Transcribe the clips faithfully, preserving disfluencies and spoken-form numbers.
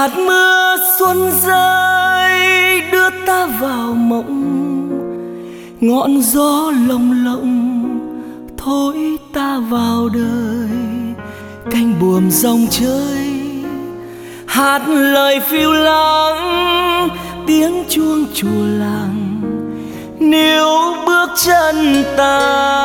hạt mưa xuân rơi đưa ta vào mộng, ngọn gió lồng lộng thổi ta vào đời. Cánh buồm dòng chơi hát lời phiêu lãng, tiếng chuông chùa làng níu bước chân ta.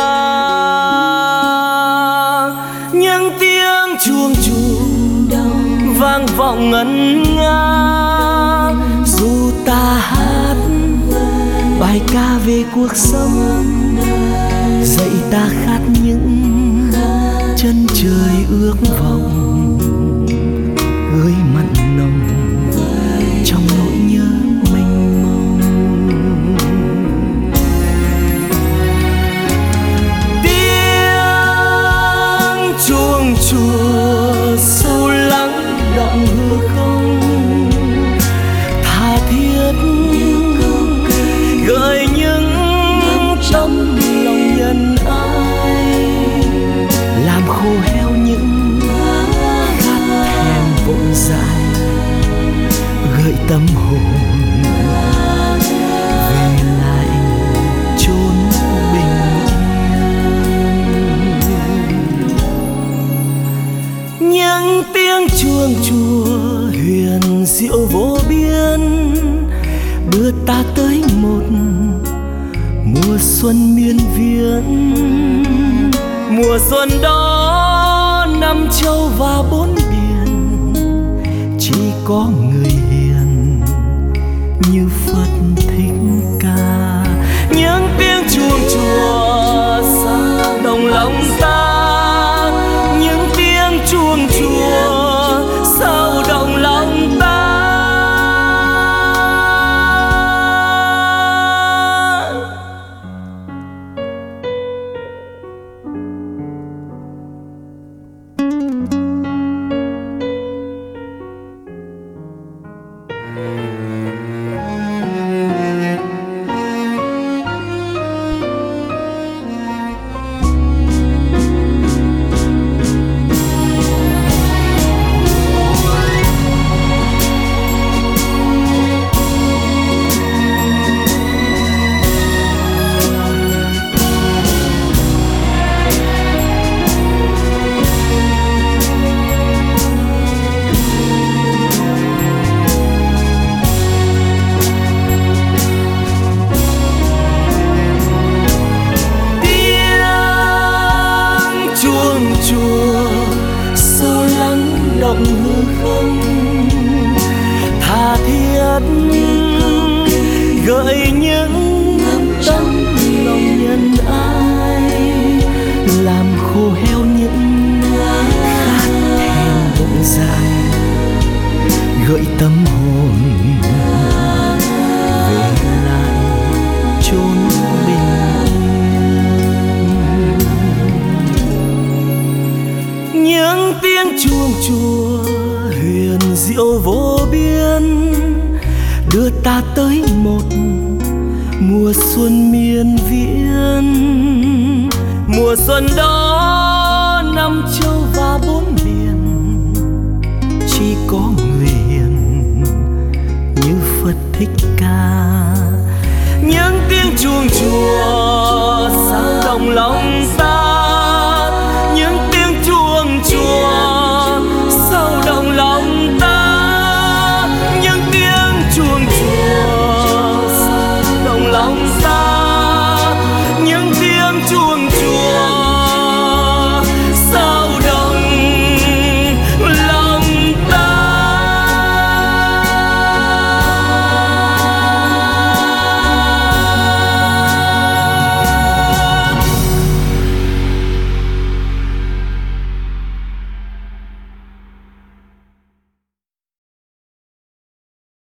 Những tiếng chuông chùa vang vọng ngân nga, dù ta hát bài ca về cuộc sống, dạy ta khát những chân trời ước vọng, gửi mặn nồng trong nỗi nhớ mênh mông. Tiếng chuông chùa sâu lắng động hư không, tha thiết gợi những tấm lòng nhân ái, làm khô heo những khát thèm vội dại, gợi tâm hồn về lại chốn bình yên. Những tiếng chuông chùa huyền diệu vô biên đưa ta tới một mùa xuân miên viễn. Mùa xuân đó năm châu và bốn biển, chỉ có người hiền như Phật Thích Ca. Những tiếng chuông chùa xa đồng lòng ta, những tiếng chuông chùa sao động lòng ta. Chùa sâu lắng động hư không, tha thiết gợi những tấm lòng nhân ái, làm khô heo những khát thèm vội dại, gợi tâm hồn về lại chốn bình yên. Những tiếng chuông chùa huyền diệu vô biên đưa ta tới một mùa xuân miên viễn. Mùa xuân đó năm châu và bốn biển, chỉ có người hiền như Phật Thích Ca. Những tiếng chuông chùa sao động lòng